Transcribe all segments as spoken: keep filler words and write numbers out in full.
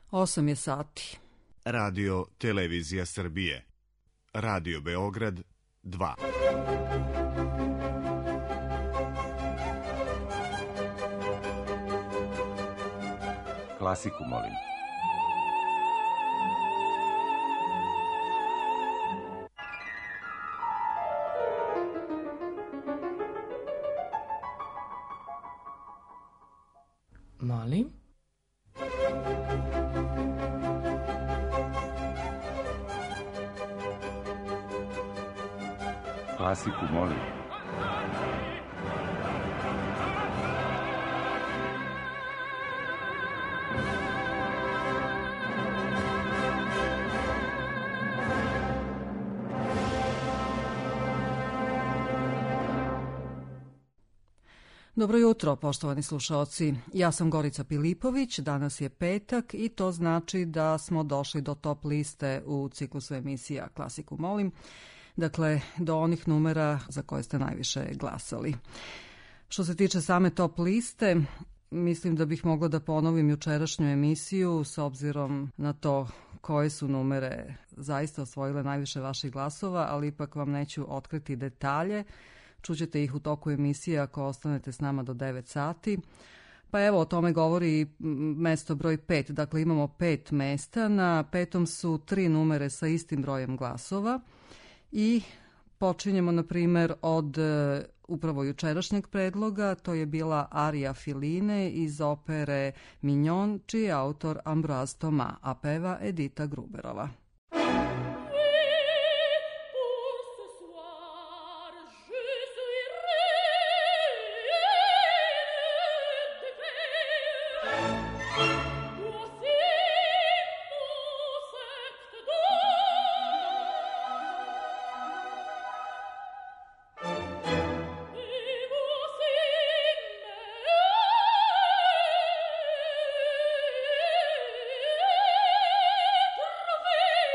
osam je sati. Radio Televizija Srbije. Radio Beograd dva. Klasiku molim. Molim? Klasiku molim. Dobro jutro, poštovani slušaoci. Ja sam Gorica Pilipović, danas je petak i to znači da smo došli do top liste u ciklusu emisija Klasiku molim, dakle do onih numera za koje ste najviše glasali. Što se tiče same top liste, mislim da bih mogla da ponovim jučerašnju emisiju s obzirom na to koje su numere zaista osvojile najviše vaših glasova, ali ipak vam neću otkriti detalje. Čućete ih u toku emisije ako ostanete s nama do devet sati. Pa evo, o tome govori mesto broj pet. Dakle, imamo pet mesta. Na petom su tri numere sa istim brojem glasova. I počinjemo, na primer, od upravo jučerašnjeg predloga. To je bila arija Filine iz opere Mignon, čiji je autor Ambroise Thomas, a peva Edita Gruberova. Trouver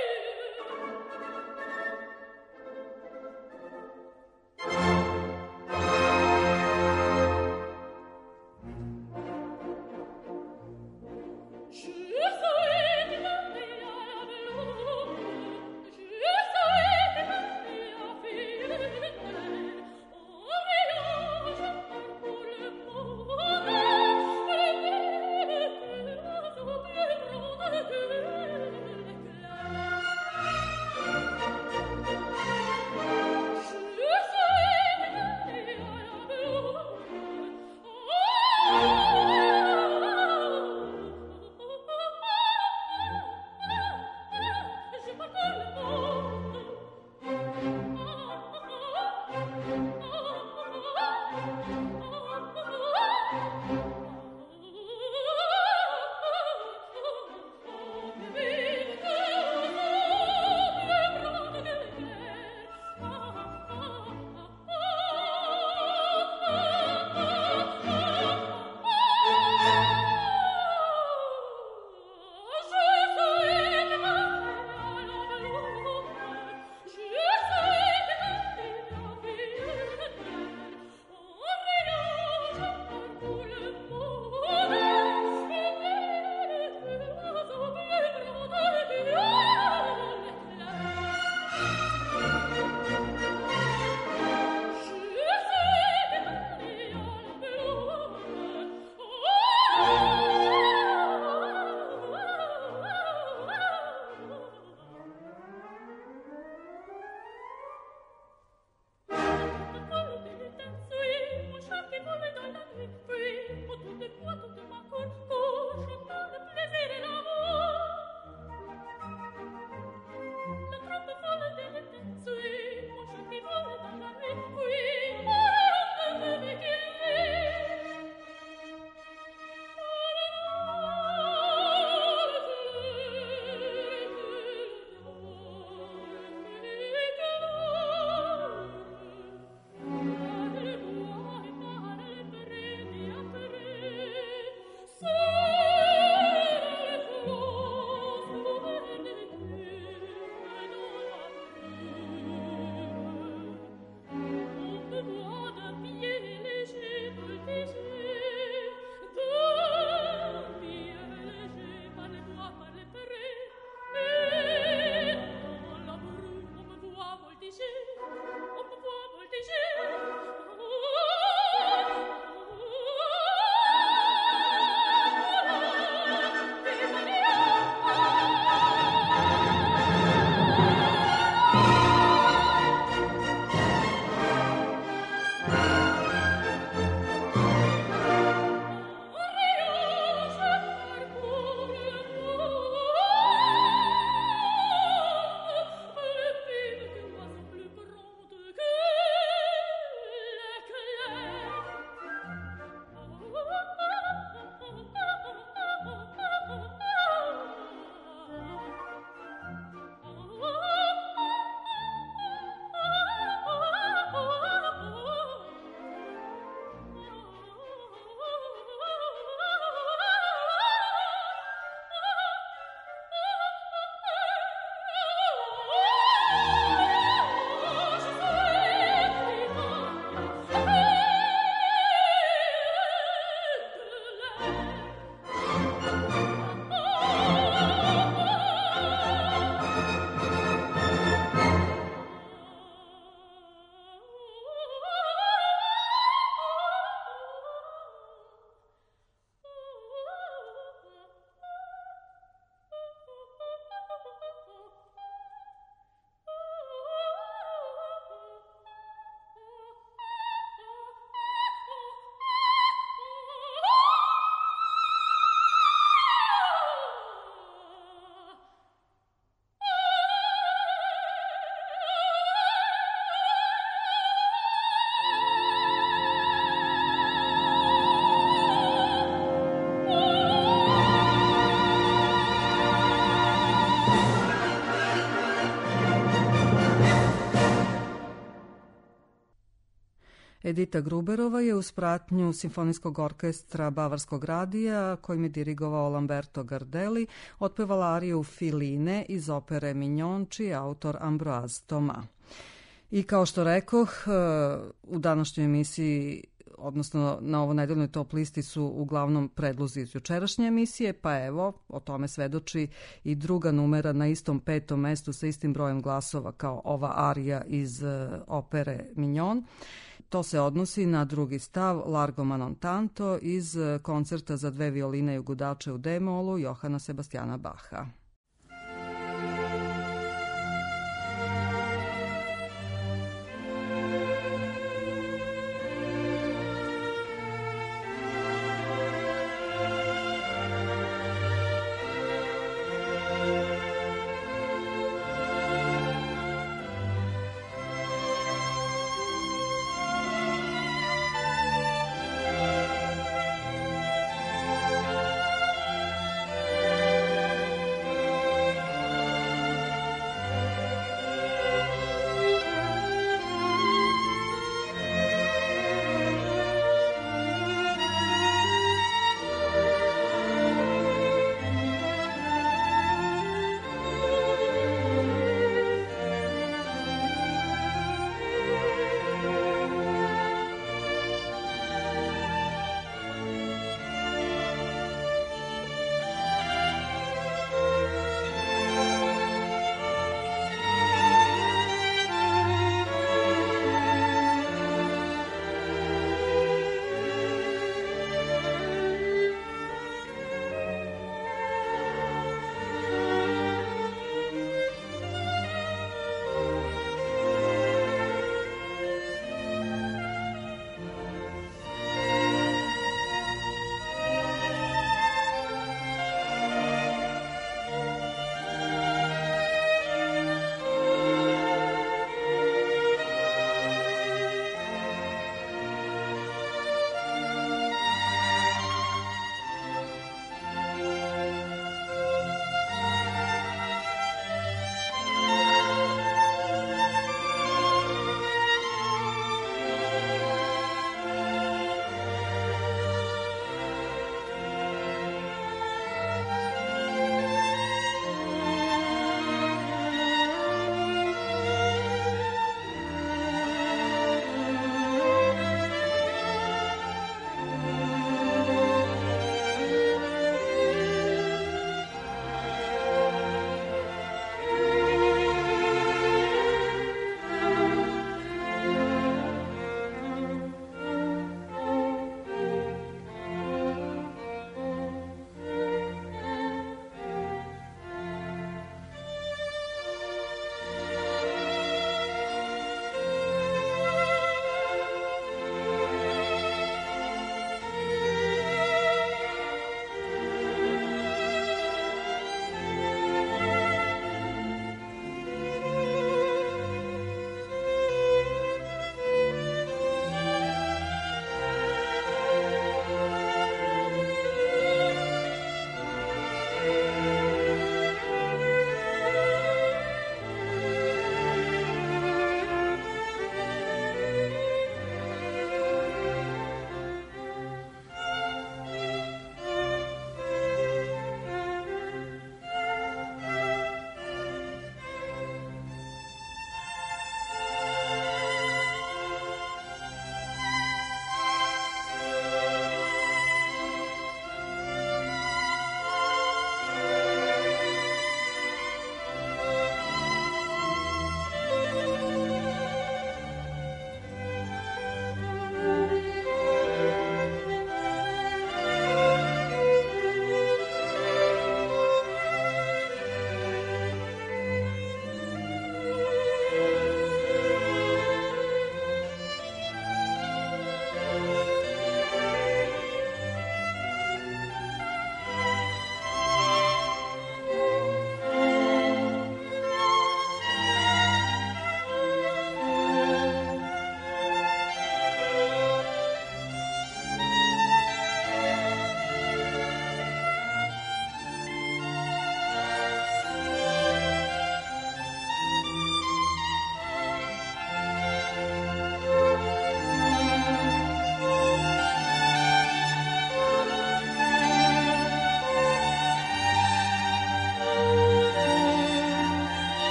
Edita Gruberova je uz pratnju Simfonijskog orkestra Bavarskog radija, kojim je dirigovao Lamberto Gardelli, otpevala ariju Filine iz opere Mignon, čiji je autor Ambroise Thomas. I kao što rekoh, u današnjoj emisiji, odnosno na ovo nedeljnoj top listi su uglavnom predlozi iz jučerašnje emisije, pa evo, o tome svedoči i druga numera na istom petom mestu sa istim brojem glasova kao ova arija iz opere Mignon. To se odnosi na drugi stav Largo ma non tanto iz koncerta za dve violine i ugudače u D-molu Johana Sebastiana Bacha.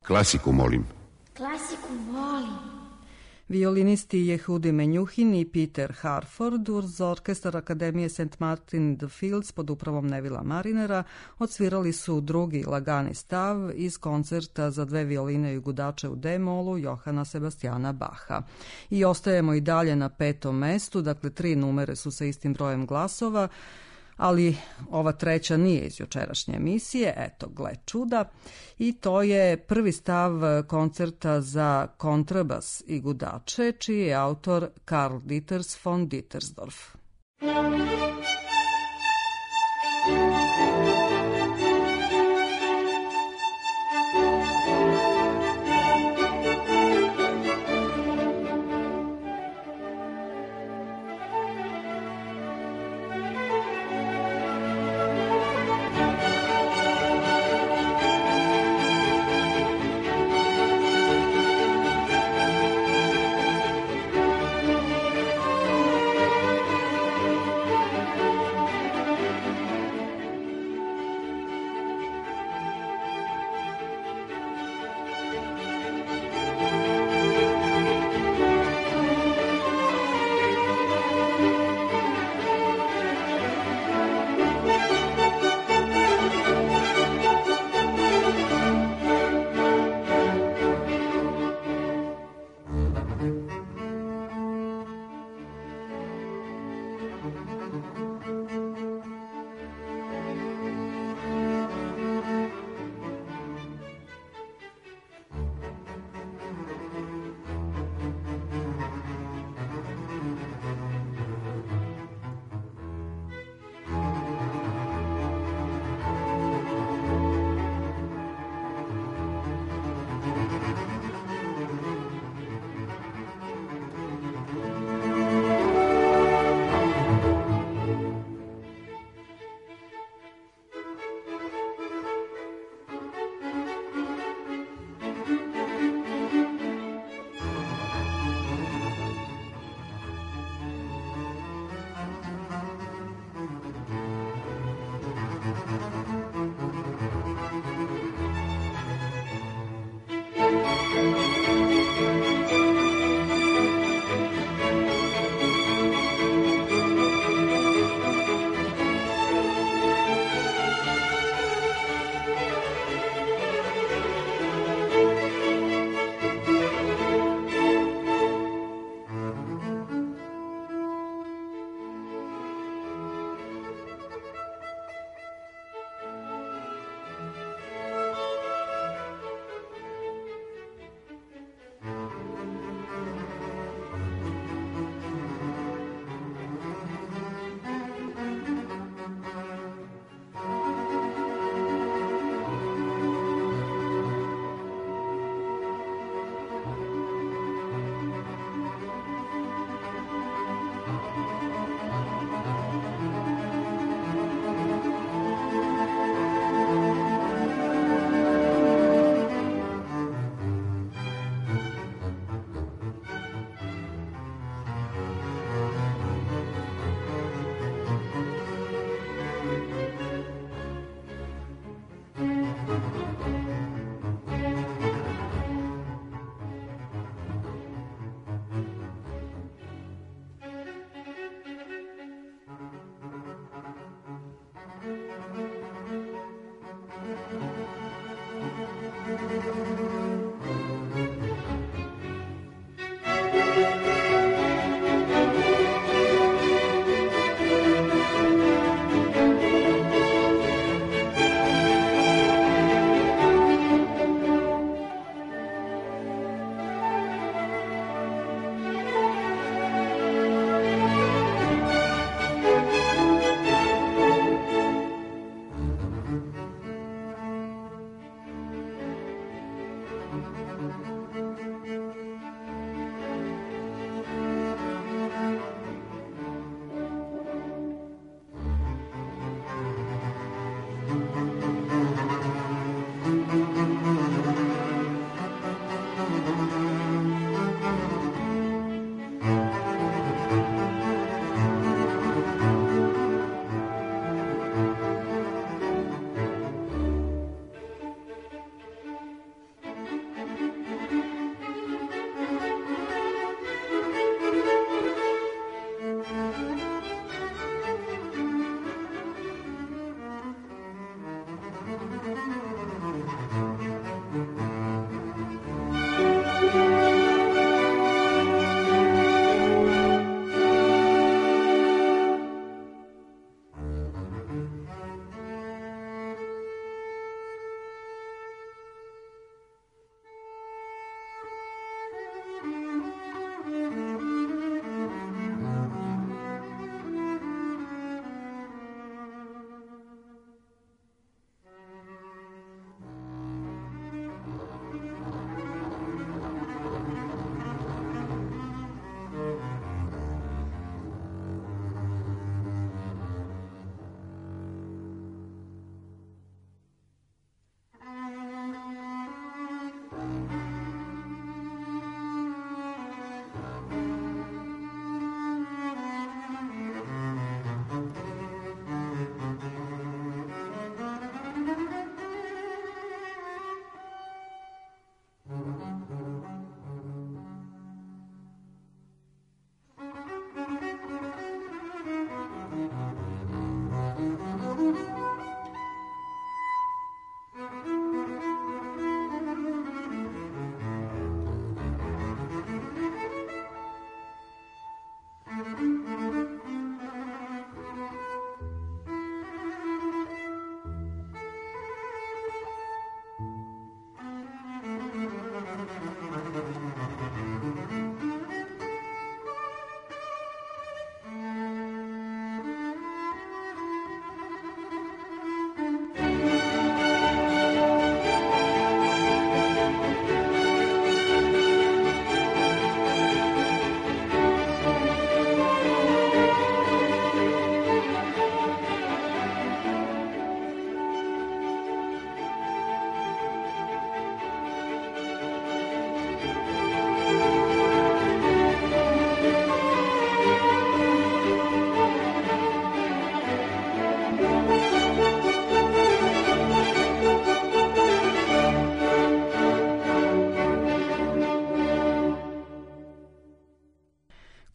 Klasiku, molim. Klasiku, molim. Violinisti Jehudi Menjuhin i Peter Harford uz orkestar Akademije Saint Martin in the Fields pod upravom Nevila Marinera odsvirali su drugi lagani stav iz koncerta za dve violine i gudače u D-molu Johana Sebastijana Baha. I ostajemo i dalje na petom mestu, dakle tri numere su sa istim brojem glasova, ali ova treća nije iz jučerašnje emisije, eto, gle čuda, i to je prvi stav koncerta za kontrabas i gudače, čiji je autor Karl Dieters von Dietersdorf.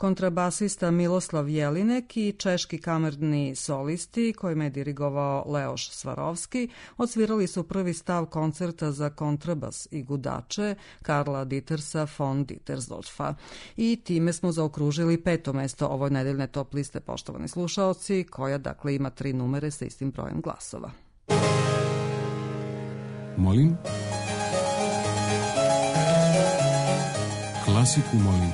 kontrabasista Miloslav Jelinek i češki kamerni solisti, kojima je dirigovao Leoš Svarovski, odsvirali su prvi stav koncerta za kontrabas i gudače Karla Dietersa von Dietersdorfa. I time smo zaokružili peto mesto ovoj nedeljne top liste, poštovani slušaoci, koja dakle ima tri numere sa istim brojem glasova. Molim? Klasiku molim.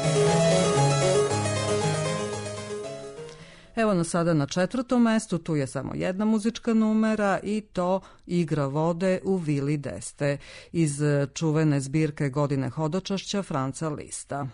Evo nas sada na četvrtom mestu, tu je samo jedna muzička numera i to Igra vode u Vili d'Este iz čuvene zbirke Godine hodočašća Franca Lista.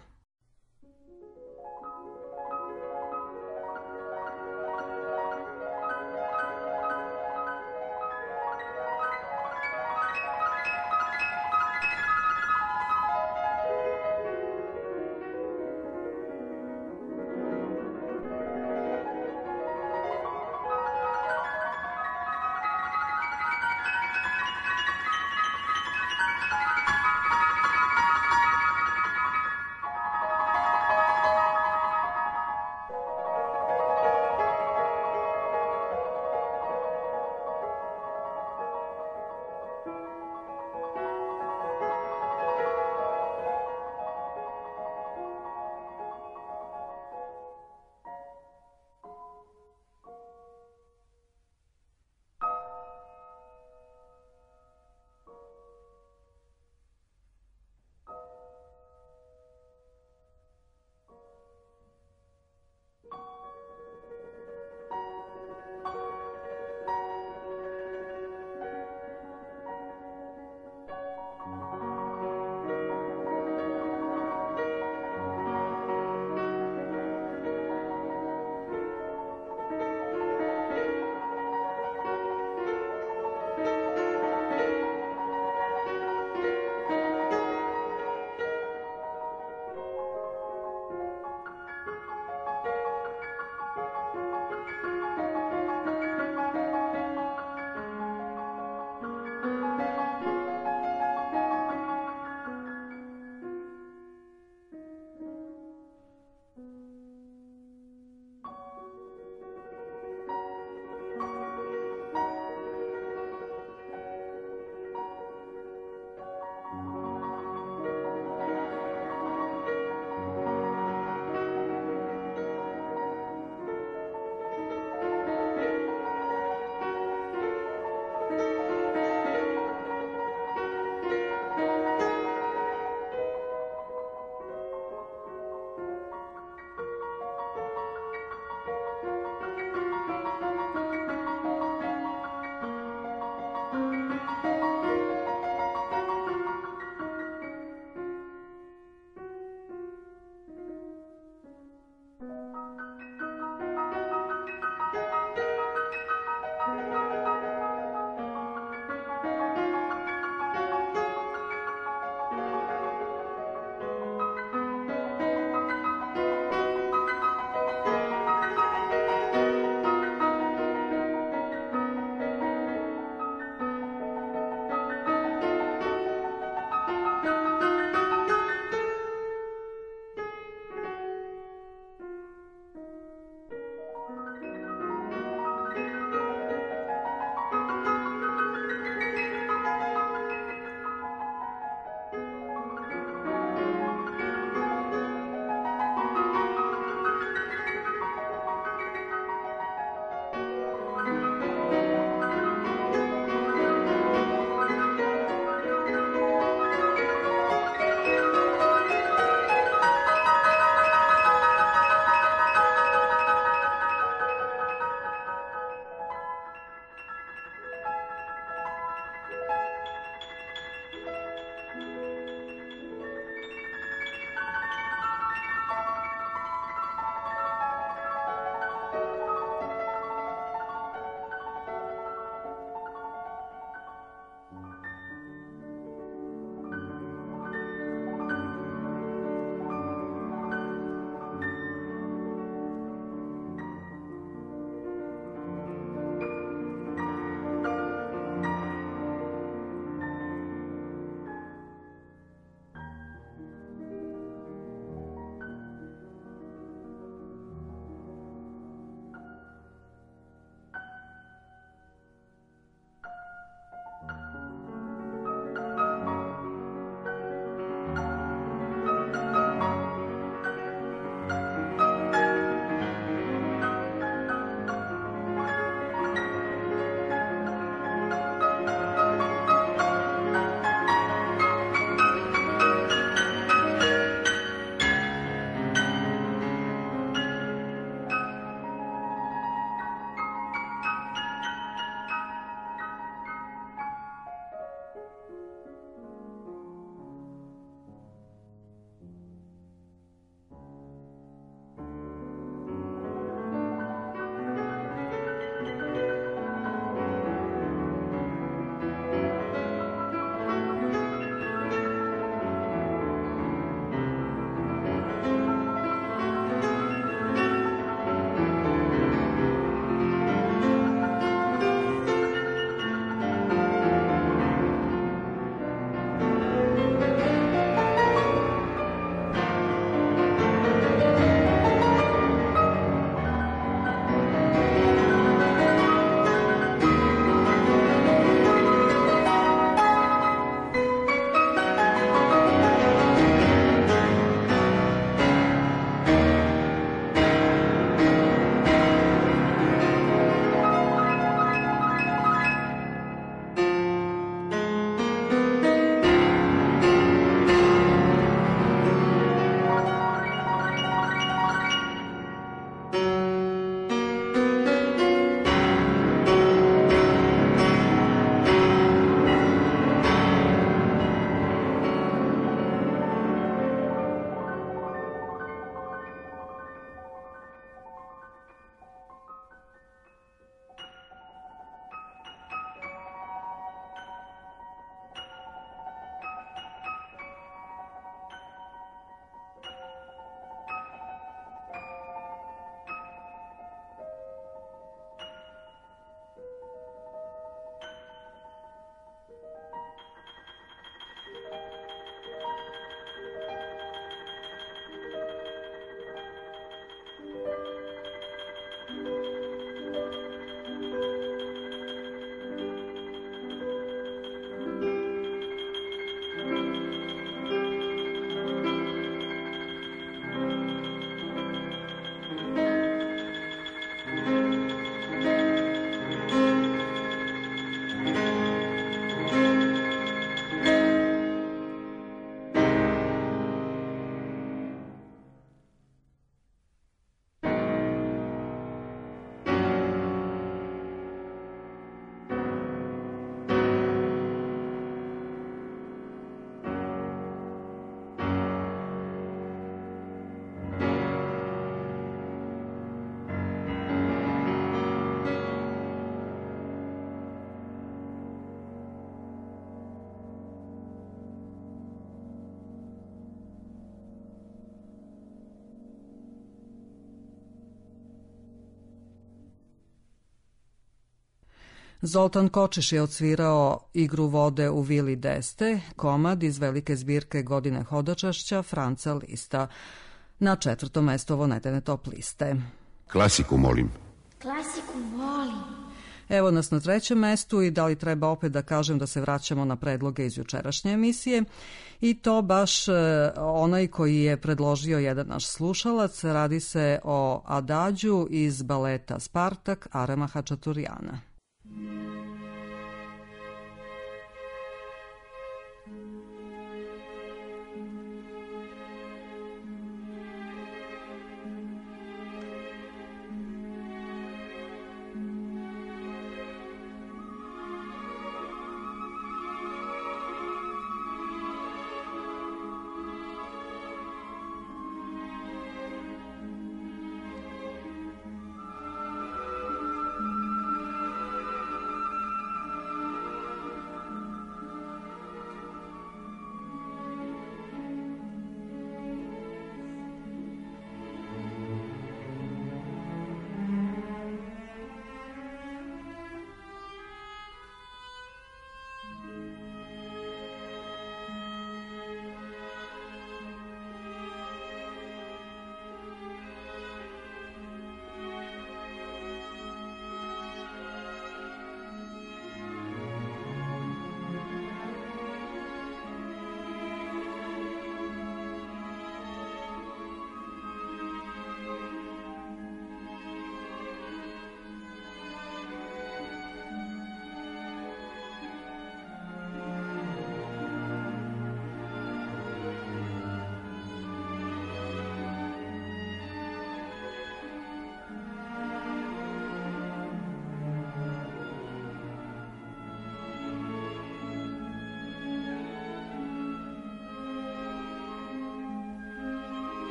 Zoltan Kočiš je odsvirao Igru vode u vili Deste, komad iz velike zbirke Godine hodočašća Franca Lista. Na četvrto mesto ovo nedeljne top liste. Klasiku molim. Klasiku volim. Evo nas na trećem mestu i da li treba opet da kažem da se vraćamo na predloge iz jučerašnje emisije i to baš e, onaj koji je predložio jedan naš slušalac. Radi se o Adađu iz baleta Spartak Arema Hačaturijana.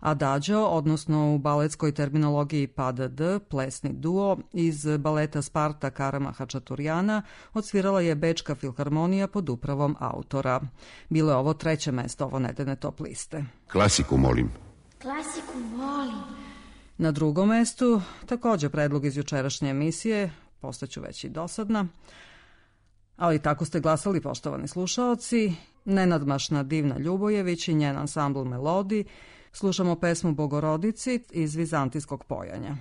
Adagio, odnosno u baletskoj terminologiji P A D D, plesni duo, iz baleta Sparta Karama Hačaturjana odsvirala je Bečka filharmonija pod upravom autora. Bilo je ovo treće mesto ovo nedeljne top liste. Klasiku molim. Klasiku volim. Na drugom mestu, takođe predlog iz jučerašnje emisije, postaću već i dosadna, ali tako ste glasali, poštovani slušaoci, nenadmašna Divna Ljubojević i njen ansambl Melodi. Slušamo pesmu Bogorodici iz vizantijskog pojanja.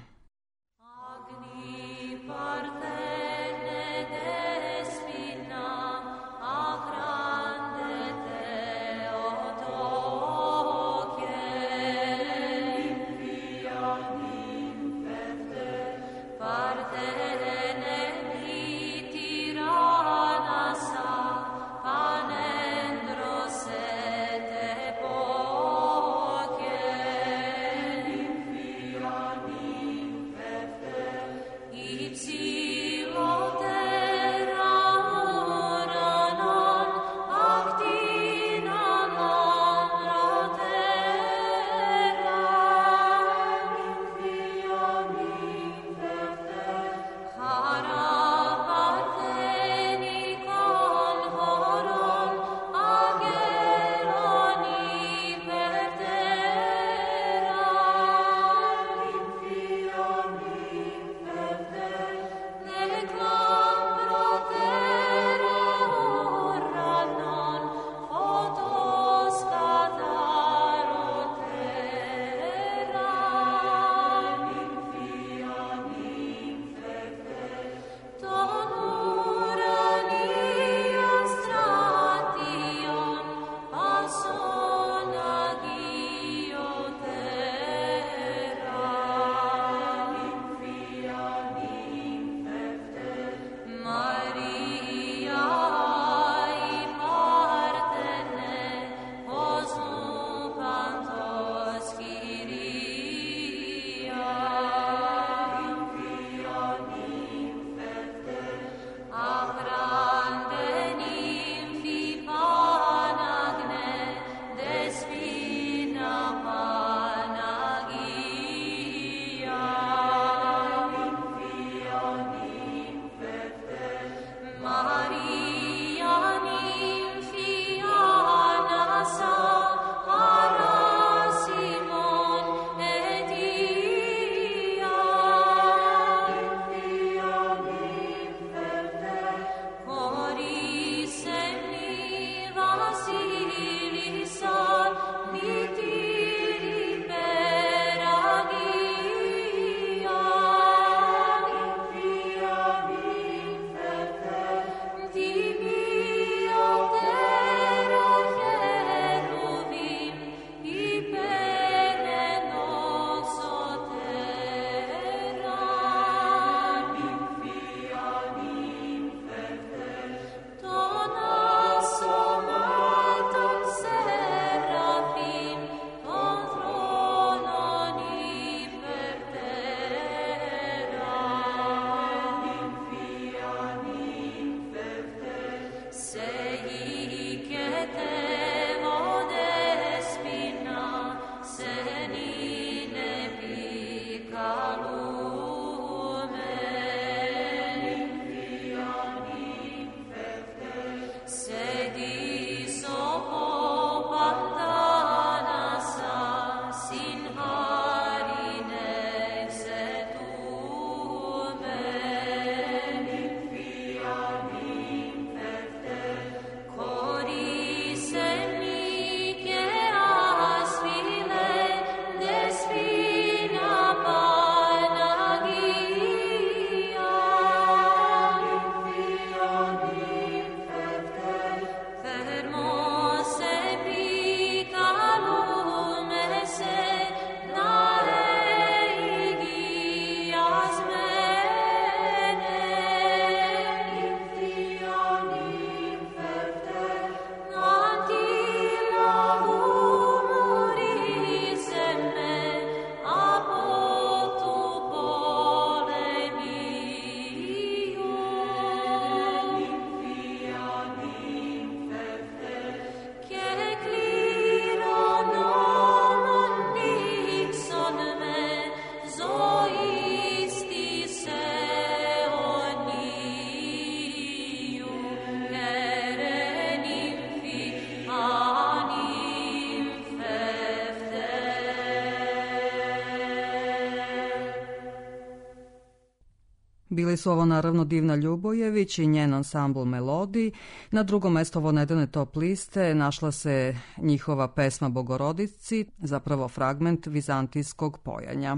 Bili su ovo naravno Divna Ljubojević i njen ansambl Melodi. Na drugom mestu ovo nedeljne top liste našla se njihova pesma Bogorodici, zapravo fragment vizantijskog pojanja.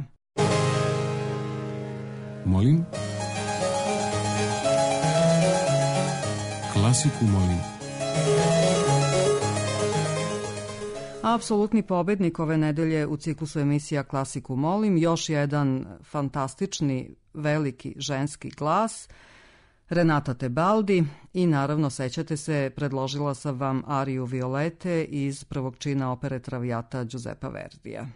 Molim? Klasiku molim. Apsolutni pobednik ove nedelje u ciklusu emisija Klasiku molim, još jedan fantastični veliki ženski glas, Renata Tebaldi, i naravno sećate se, predložila sam vam ariju Violete iz prvog čina opere Traviata Giuseppa Verdija.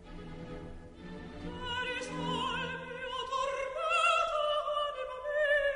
There is all mio tormento anima mia.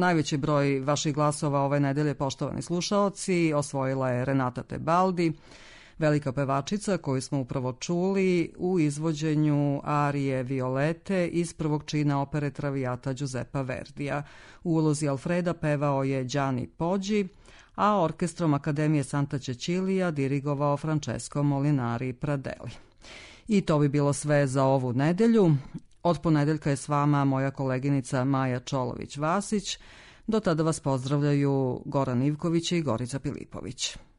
Najveći broj vaših glasova ove nedelje, poštovani slušaoci, osvojila je Renata Tebaldi, velika pevačica koju smo upravo čuli u izvođenju arije Violete iz prvog čina opere Traviata Giuseppa Verdija. U ulozi Alfreda pevao je Gianni Poggi, a orkestrom Akademije Santa Cecilia dirigovao Francesco Molinari Pradelli. I to bi bilo sve za ovu nedelju. Od ponedeljka je s vama moja koleginica Maja Čolović-Vasić. Do tada vas pozdravljaju Goran Ivković i Gorica Pilipović.